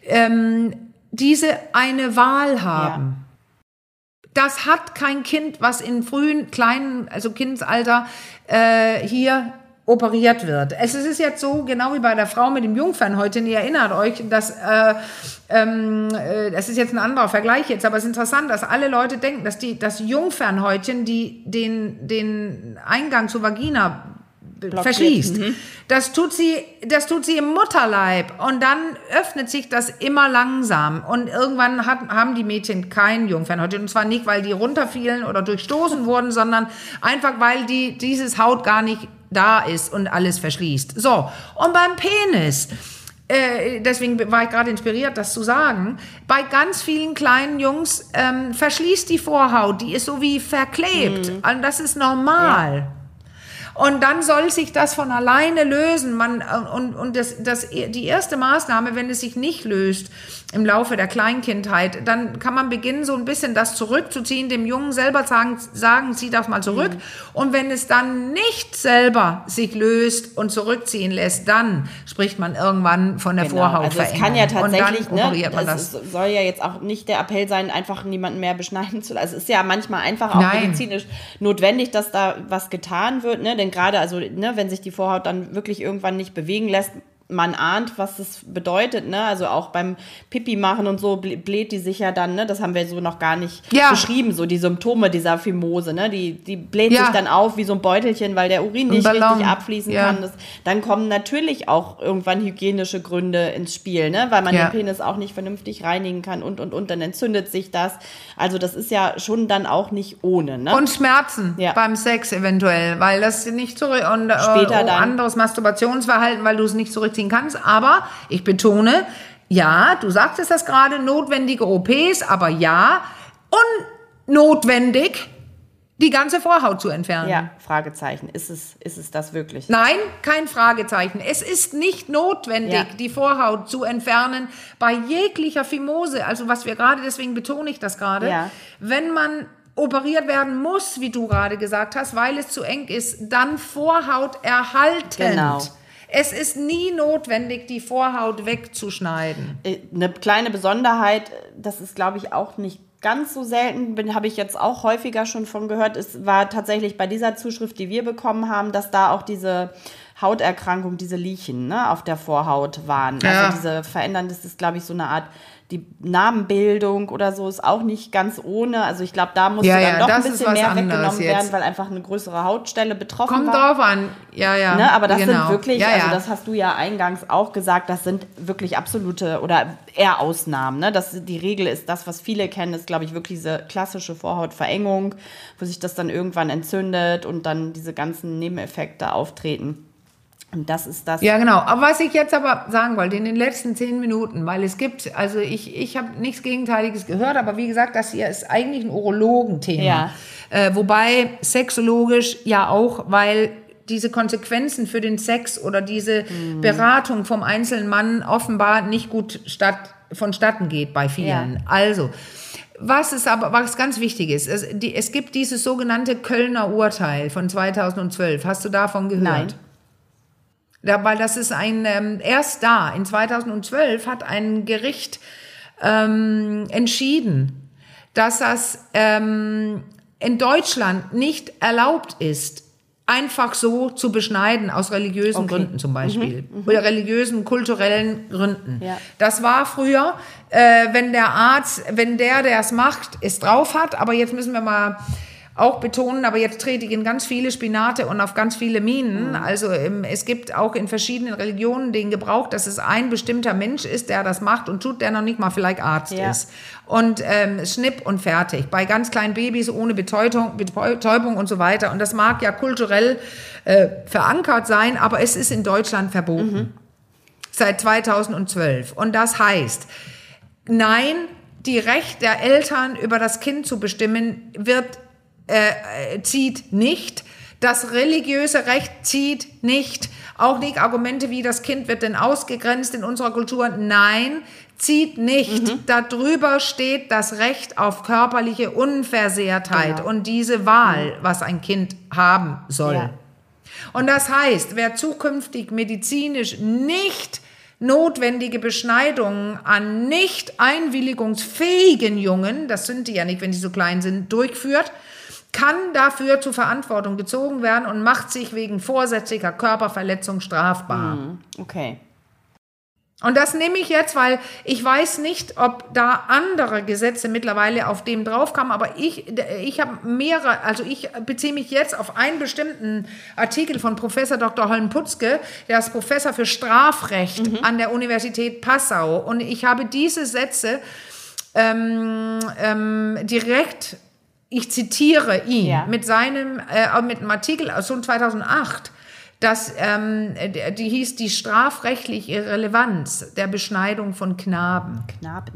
diese eine Wahl haben. Das hat kein Kind, was in frühen, kleinen, also Kindesalter hier operiert wird. Es ist jetzt so, genau wie bei der Frau mit dem Jungfernhäutchen, ihr erinnert euch, dass das ist jetzt ein anderer Vergleich jetzt, aber es ist interessant, dass alle Leute denken, dass das Jungfernhäutchen den Eingang zur Vagina verschließt. Das tut sie im Mutterleib und dann öffnet sich das immer langsam und irgendwann haben die Mädchen kein Jungfernhäutchen und zwar nicht, weil die runterfielen oder durchstoßen wurden, sondern einfach, weil dieses Haut gar nicht da ist und alles verschließt. So, und beim Penis, deswegen war ich gerade inspiriert, das zu sagen, bei ganz vielen kleinen Jungs verschließt die Vorhaut, die ist so wie verklebt. Also das ist normal. Ja. Und dann soll sich das von alleine lösen. Die erste Maßnahme, wenn es sich nicht löst im Laufe der Kleinkindheit, dann kann man beginnen, so ein bisschen das zurückzuziehen, dem Jungen selber sagen, zieh das mal zurück. Und wenn es dann nicht selber sich löst und zurückziehen lässt, dann spricht man irgendwann von der Vorhautverengung.
Also es kann ja tatsächlich,
und dann operiert man das.
Es soll ja jetzt auch nicht der Appell sein, einfach niemanden mehr beschneiden zu lassen. Also es ist ja manchmal einfach auch medizinisch notwendig, dass da was getan wird, ne? Denn gerade, wenn sich die Vorhaut dann wirklich irgendwann nicht bewegen lässt, man ahnt, was das bedeutet, ne? Also auch beim Pipi machen und so bläht die sich ja dann, ne? Das haben wir so noch gar nicht beschrieben, so die Symptome dieser Phimose, ne? Die bläht sich dann auf wie so ein Beutelchen, weil der Urin nicht richtig abfließen kann. Dann kommen natürlich auch irgendwann hygienische Gründe ins Spiel, ne? Weil man den Penis auch nicht vernünftig reinigen kann und, dann entzündet sich das. Also das ist ja schon dann auch nicht ohne, ne?
Und Schmerzen beim Sex eventuell, weil das nicht so und später dann anderes Masturbationsverhalten, weil du es nicht zurückziehen kannst. Aber ich betone, ja, du sagtest das gerade, notwendige OPs, aber unnotwendig, die ganze Vorhaut zu entfernen.
Ja, Fragezeichen. Ist es das wirklich?
Nein, kein Fragezeichen. Es ist nicht notwendig, die Vorhaut zu entfernen bei jeglicher Phimose. Also was wir gerade, deswegen betone ich das gerade, wenn man operiert werden muss, wie du gerade gesagt hast, weil es zu eng ist, dann Vorhaut erhaltend.
Genau.
Es ist nie notwendig, die Vorhaut wegzuschneiden.
Eine kleine Besonderheit, das ist, glaube ich, auch nicht ganz so selten, habe ich jetzt auch häufiger schon von gehört. Es war tatsächlich bei dieser Zuschrift, die wir bekommen haben, dass da auch diese Hauterkrankung, diese Lechen, ne, auf der Vorhaut waren. Ja. Also diese verändern, das ist, glaube ich, so eine Art, die Narbenbildung oder so ist auch nicht ganz ohne. Also ich glaube, da muss dann doch ein bisschen mehr weggenommen werden, weil einfach eine größere Hautstelle betroffen war.
Kommt drauf an, ja.
Ne, aber das sind wirklich, also das hast du ja eingangs auch gesagt, das sind wirklich absolute oder eher Ausnahmen. Ne? Die Regel ist das, was viele kennen, ist, glaube ich, wirklich diese klassische Vorhautverengung, wo sich das dann irgendwann entzündet und dann diese ganzen Nebeneffekte auftreten. Und das ist das.
Ja, genau. Aber was ich jetzt aber sagen wollte, in den letzten 10 Minuten, weil es gibt, also ich habe nichts Gegenteiliges gehört, aber wie gesagt, das hier ist eigentlich ein Urologenthema. Ja. Wobei sexologisch ja auch, weil diese Konsequenzen für den Sex oder diese Beratung vom einzelnen Mann offenbar nicht gut vonstatten geht bei vielen. Ja. Also, was ganz wichtig ist, es gibt dieses sogenannte Kölner Urteil von 2012. Hast du davon gehört?
Nein.
Weil das ist erst in 2012 hat ein Gericht entschieden, dass das in Deutschland nicht erlaubt ist, einfach so zu beschneiden, aus religiösen Gründen zum Beispiel. Oder religiösen, kulturellen Gründen. Ja. Das war früher, wenn der Arzt, der es macht, es drauf hat, aber jetzt müssen wir mal auch betonen, aber jetzt trete ich in ganz viele Spinate und auf ganz viele Minen. Also es gibt auch in verschiedenen Religionen den Gebrauch, dass es ein bestimmter Mensch ist, der das macht und tut, der noch nicht mal vielleicht Arzt ist. Und schnipp und fertig. Bei ganz kleinen Babys ohne Betäubung und so weiter. Und das mag ja kulturell verankert sein, aber es ist in Deutschland verboten. Seit 2012. Und das heißt, nein, die Recht der Eltern über das Kind zu bestimmen zieht nicht. Das religiöse Recht zieht nicht. Auch nicht Argumente wie, das Kind wird denn ausgegrenzt in unserer Kultur. Nein, zieht nicht. Darüber steht das Recht auf körperliche Unversehrtheit und diese Wahl, was ein Kind haben soll. Ja. Und das heißt, wer zukünftig medizinisch nicht notwendige Beschneidungen an nicht einwilligungsfähigen Jungen, das sind die ja nicht, wenn die so klein sind, durchführt, kann dafür zur Verantwortung gezogen werden und macht sich wegen vorsätzlicher Körperverletzung strafbar.
Okay.
Und das nehme ich jetzt, weil ich weiß nicht, ob da andere Gesetze mittlerweile auf dem draufkamen, aber ich habe mehrere, also ich beziehe mich jetzt auf einen bestimmten Artikel von Professor Dr. Holm-Putzke, der ist Professor für Strafrecht an der Universität Passau. Und ich habe diese Sätze direkt, ich zitiere ihn mit einem Artikel aus 2008, die hieß die strafrechtliche Relevanz der Beschneidung von Knaben.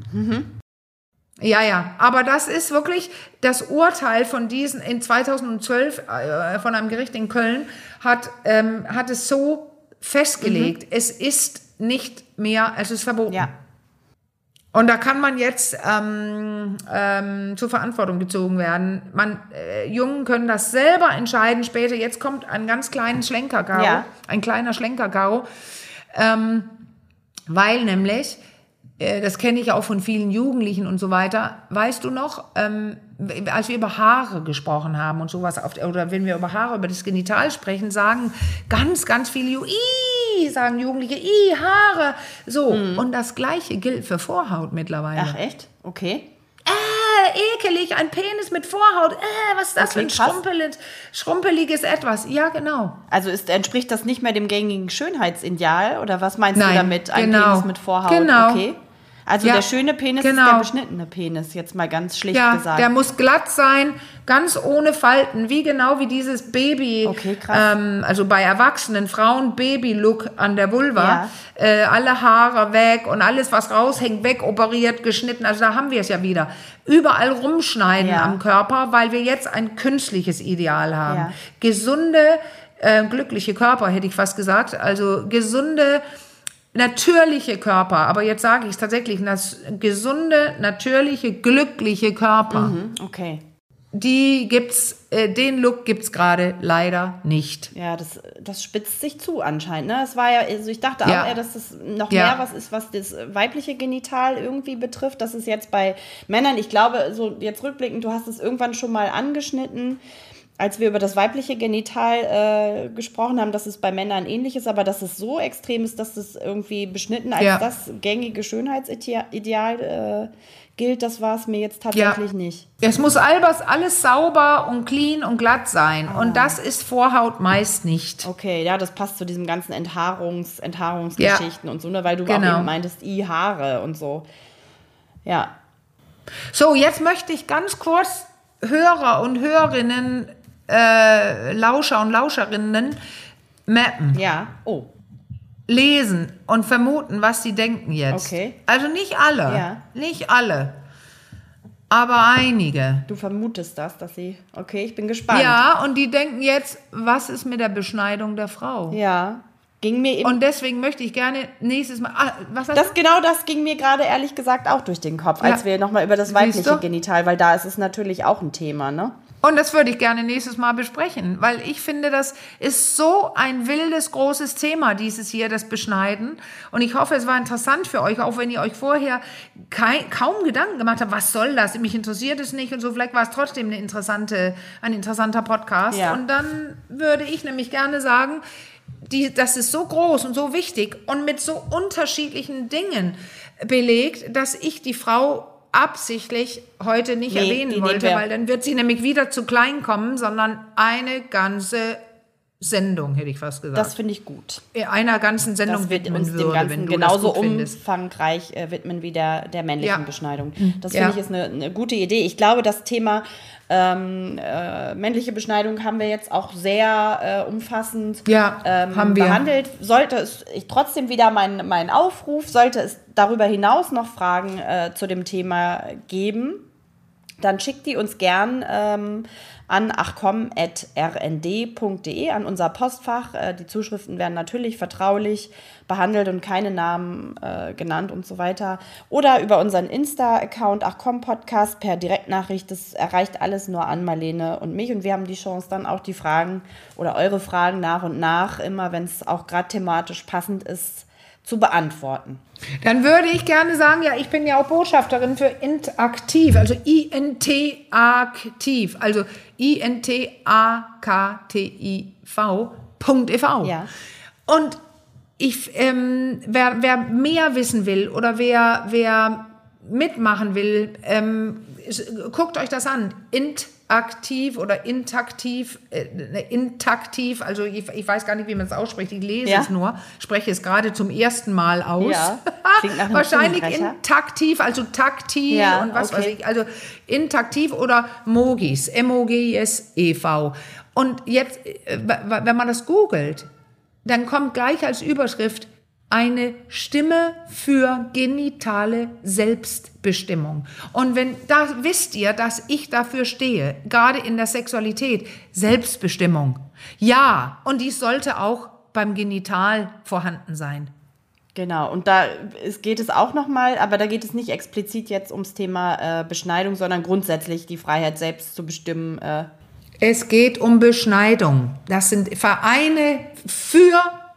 Ja, aber das ist wirklich das Urteil von diesen in 2012 von einem Gericht in Köln hat es so festgelegt. Es ist nicht mehr, es ist verboten. Ja. Und da kann man jetzt zur Verantwortung gezogen werden. Jungen können das selber entscheiden später. Jetzt kommt ein ganz kleiner Schlenkerkaro, weil nämlich das kenne ich auch von vielen Jugendlichen und so weiter. Weißt du noch, als wir über Haare gesprochen haben und sowas, oder wenn wir über Haare, über das Genital sprechen, sagen ganz, ganz viele sagen Jugendliche, Haare. So, und das Gleiche gilt für Vorhaut mittlerweile.
Ach, echt? Okay.
Ekelig, ein Penis mit Vorhaut. Was ist das für ein schrumpeliges Etwas? Ja, genau.
Also entspricht das nicht mehr dem gängigen Schönheitsideal? Oder was meinst du damit? Ein
genau.
Penis mit Vorhaut?
Genau.
Okay. Also der schöne Penis ist der beschnittene Penis, jetzt mal ganz schlicht gesagt.
Der muss glatt sein, ganz ohne Falten, genau wie dieses Baby,
okay, krass.
Also bei erwachsenen Frauen Baby-Look an der Vulva, alle Haare weg und alles, was raushängt, wegoperiert, geschnitten, also da haben wir es ja wieder. Überall rumschneiden am Körper, weil wir jetzt ein künstliches Ideal haben. Ja. Gesunde, glückliche Körper, hätte ich fast gesagt, also gesunde, natürliche Körper, aber jetzt sage ich es tatsächlich, gesunde, natürliche, glückliche Körper.
Okay.
Den Look gibt's gerade leider nicht.
Ja, das spitzt sich zu anscheinend. Ne? Es war ja, also ich dachte auch eher, dass das noch mehr was ist, was das weibliche Genital irgendwie betrifft. Das ist jetzt bei Männern, ich glaube, so jetzt rückblickend, du hast es irgendwann schon mal angeschnitten, als wir über das weibliche Genital gesprochen haben, dass es bei Männern ähnlich ist, aber dass es so extrem ist, dass es irgendwie beschnitten als das gängige Schönheitsideal gilt, das war es mir jetzt tatsächlich nicht.
Es muss alles sauber und clean und glatt sein. Und das ist Vorhaut meist nicht.
Okay, ja, das passt zu diesem ganzen Enthaarungsgeschichten und so, ne, weil du auch eben meintest, Haare und so. Ja.
So, jetzt möchte ich ganz kurz Hörer und Hörerinnen, Lauscher und Lauscherinnen mappen.
Ja,
Lesen und vermuten, was sie denken jetzt.
Okay.
Also nicht alle, aber einige.
Du vermutest dass sie, okay, ich bin gespannt.
Ja, und die denken jetzt, was ist mit der Beschneidung der Frau?
Ja, ging mir eben.
Und deswegen möchte ich gerne nächstes Mal,
das ging mir gerade ehrlich gesagt auch durch den Kopf, als wir nochmal über das weibliche Genital, weil da ist es natürlich auch ein Thema, ne?
Und das würde ich gerne nächstes Mal besprechen, weil ich finde, das ist so ein wildes, großes Thema, das Beschneiden. Und ich hoffe, es war interessant für euch, auch wenn ihr euch vorher kaum Gedanken gemacht habt, was soll das? Mich interessiert es nicht und so. Vielleicht war es trotzdem ein interessanter Podcast. Ja. Und dann würde ich nämlich gerne sagen, das ist so groß und so wichtig und mit so unterschiedlichen Dingen belegt, dass ich die Frau absichtlich heute nicht erwähnen wollte, weil dann wird sie nämlich wieder zu klein kommen, sondern eine ganze Sendung, hätte ich fast gesagt.
Das finde ich gut.
Einer ganzen Sendung
das wird uns dem Ganzen genauso umfangreich widmen wie der männlichen Beschneidung. Das finde ich ist eine gute Idee. Ich glaube, das Thema männliche Beschneidung haben wir jetzt auch sehr umfassend behandelt. Sollte es trotzdem wieder mein Aufruf, sollte es darüber hinaus noch Fragen zu dem Thema geben, dann schickt die uns gern an achkomm@rnd.de, an unser Postfach. Die Zuschriften werden natürlich vertraulich behandelt und keine Namen genannt und so weiter. Oder über unseren Insta-Account achkomm-podcast per Direktnachricht. Das erreicht alles nur an Marlene und mich. Und wir haben die Chance, dann auch die Fragen oder eure Fragen nach und nach, immer wenn es auch gerade thematisch passend ist, zu beantworten.
Dann würde ich gerne sagen, ich bin ja auch Botschafterin für Intaktiv, also INT-aktiv, also INTAKTIV.ev.
Ja.
Und wer mehr wissen will oder wer mitmachen will, guckt euch das an. Intaktiv oder intaktiv, also ich weiß gar nicht, wie man es ausspricht, ich lese es nur, spreche es gerade zum ersten Mal aus. Ja, klingt nach einem
wahrscheinlich
intaktiv, also taktil und was weiß ich, also intaktiv oder Mogis, MOGIS e.V. Und jetzt, wenn man das googelt, dann kommt gleich als Überschrift eine Stimme für genitale Selbstbestimmung. Und da wisst ihr, dass ich dafür stehe, gerade in der Sexualität, Selbstbestimmung. Ja, und dies sollte auch beim Genital vorhanden sein.
Genau, und da geht es auch nochmal, aber da geht es nicht explizit jetzt ums Thema Beschneidung, sondern grundsätzlich die Freiheit, selbst zu bestimmen.
Es geht um Beschneidung. Das sind Vereine für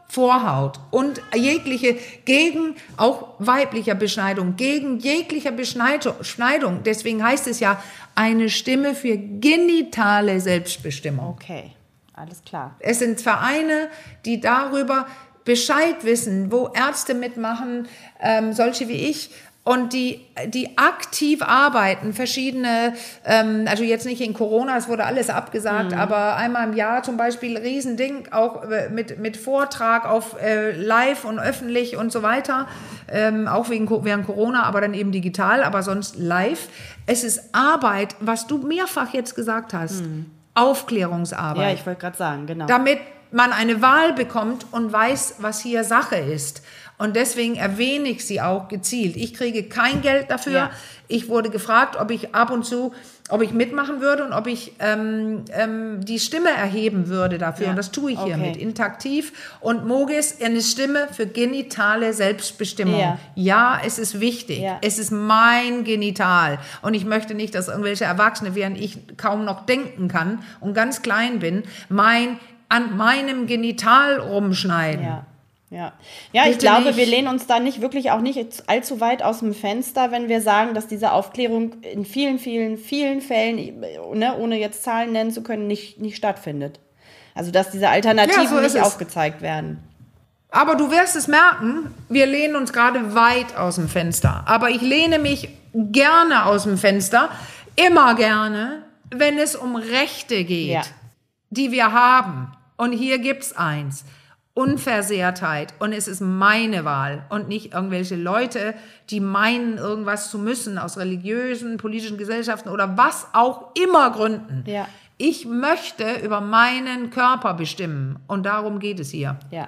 Vorhaut und jegliche gegen auch weiblicher Beschneidung, gegen jeglicher Beschneidung. Deswegen heißt es ja eine Stimme für genitale Selbstbestimmung.
Okay, alles klar.
Es sind Vereine, die darüber Bescheid wissen, wo Ärzte mitmachen, solche wie ich, und die aktiv arbeiten, verschiedene, also jetzt nicht in Corona, es wurde alles abgesagt, aber einmal im Jahr zum Beispiel, Riesending, auch mit Vortrag auf live und öffentlich und so weiter, auch während Corona, aber dann eben digital, aber sonst live. Es ist Arbeit, was du mehrfach jetzt gesagt hast, Aufklärungsarbeit.
Ja, ich wollte gerade sagen, genau.
Damit man eine Wahl bekommt und weiß, was hier Sache ist. Und deswegen erwähne ich sie auch gezielt. Ich kriege kein Geld dafür. Ja. Ich wurde gefragt, ob ich ab und zu, ob ich mitmachen würde und ob ich die Stimme erheben würde dafür. Ja. Und das tue ich hiermit. Interaktiv. Und Mogis, eine Stimme für genitale Selbstbestimmung. Ja, ja, es ist wichtig. Ja. Es ist mein Genital. Und ich möchte nicht, dass irgendwelche Erwachsene, während ich kaum noch denken kann und ganz klein bin, an meinem Genital rumschneiden.
Ja. Ja, ich glaube, nicht. Wir lehnen uns da nicht wirklich auch nicht allzu weit aus dem Fenster, wenn wir sagen, dass diese Aufklärung in vielen, vielen, vielen Fällen, ne, ohne jetzt Zahlen nennen zu können, nicht stattfindet. Also, dass diese Alternativen nicht aufgezeigt werden.
Aber du wirst es merken, wir lehnen uns gerade weit aus dem Fenster. Aber ich lehne mich gerne aus dem Fenster, immer gerne, wenn es um Rechte geht, die wir haben. Und hier gibt's eins. Unversehrtheit, und es ist meine Wahl und nicht irgendwelche Leute, die meinen, irgendwas zu müssen aus religiösen, politischen Gesellschaften oder was auch immer Gründen. Ja. Ich möchte über meinen Körper bestimmen und darum geht es hier.
Ja.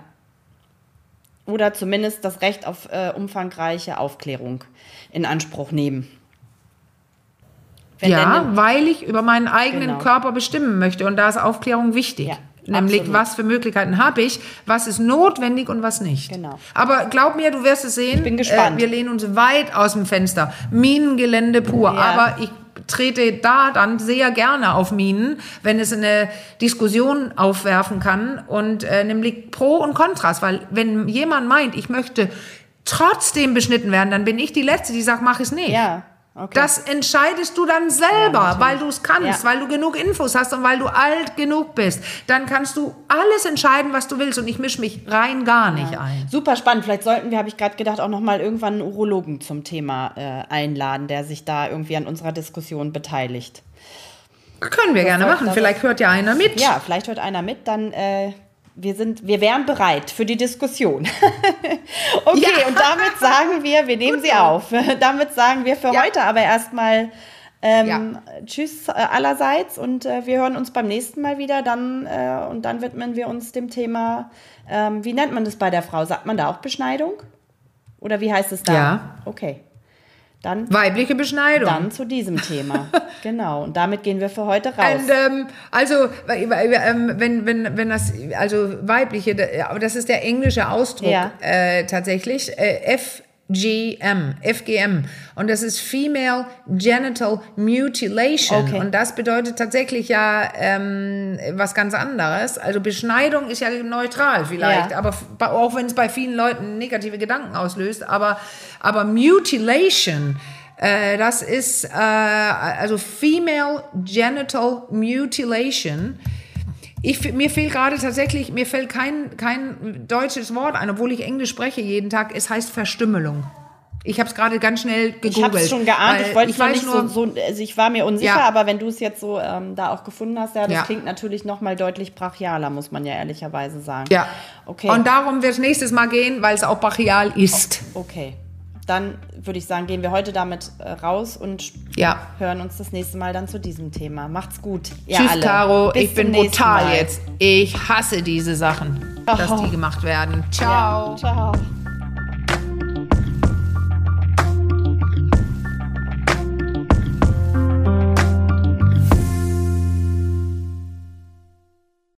Oder zumindest das Recht auf umfangreiche Aufklärung in Anspruch nehmen.
Weil ich über meinen eigenen Körper bestimmen möchte und da ist Aufklärung wichtig. Ja. Nämlich, absolut. Was für Möglichkeiten habe ich, was ist notwendig und was nicht.
Genau.
Aber glaub mir, du wirst es sehen.
Ich bin gespannt.
Wir lehnen uns weit aus dem Fenster. Minengelände pur. Ja. Aber ich trete da dann sehr gerne auf Minen, wenn es eine Diskussion aufwerfen kann. Und nämlich Pro und Kontras. Weil wenn jemand meint, ich möchte trotzdem beschnitten werden, dann bin ich die Letzte, die sagt, mach es nicht.
Ja. Okay.
Das entscheidest du dann selber, weil du es kannst, weil du genug Infos hast und weil du alt genug bist. Dann kannst du alles entscheiden, was du willst, und ich mische mich rein gar nicht ein.
Super spannend. Vielleicht sollten wir, habe ich gerade gedacht, auch noch mal irgendwann einen Urologen zum Thema einladen, der sich da irgendwie an unserer Diskussion beteiligt.
Können wir gerne machen. Vielleicht hört ja einer mit.
Ja, vielleicht hört einer mit. Dann wir wären bereit für die Diskussion. Okay, und damit sagen wir nehmen sie auf. Damit sagen wir für heute aber erstmal Tschüss allerseits, und wir hören uns beim nächsten Mal wieder. Und dann widmen wir uns dem Thema, wie nennt man das bei der Frau? Sagt man da auch Beschneidung? Oder wie heißt es da?
Ja.
Okay. Dann
weibliche Beschneidung.
Dann zu diesem Thema. Genau. Und damit gehen wir für heute raus.
Und, wenn das, also weibliche, das ist der englische Ausdruck tatsächlich, FGM. Und das ist Female Genital Mutilation. Okay. Und das bedeutet tatsächlich was ganz anderes. Also Beschneidung ist ja neutral vielleicht, aber auch wenn es bei vielen Leuten negative Gedanken auslöst. Aber Mutilation, das ist also Female Genital Mutilation. Mir fehlt gerade tatsächlich, kein deutsches Wort ein, obwohl ich Englisch spreche jeden Tag. Es heißt Verstümmelung. Ich habe es gerade ganz schnell gegoogelt.
Ich habe es schon geahnt. Ich war mir unsicher, aber wenn du es jetzt so da auch gefunden hast, das klingt natürlich noch mal deutlich brachialer, muss man ja ehrlicherweise sagen.
Ja. Okay. Und darum wird es nächstes Mal gehen, weil es auch brachial ist.
Okay. Dann würde ich sagen, gehen wir heute damit raus und hören uns das nächste Mal dann zu diesem Thema. Macht's gut.
Tschüss, alle. Caro. Ich bin brutal jetzt. Ich hasse diese Sachen, dass die gemacht werden. Ciao.
Ja, ciao.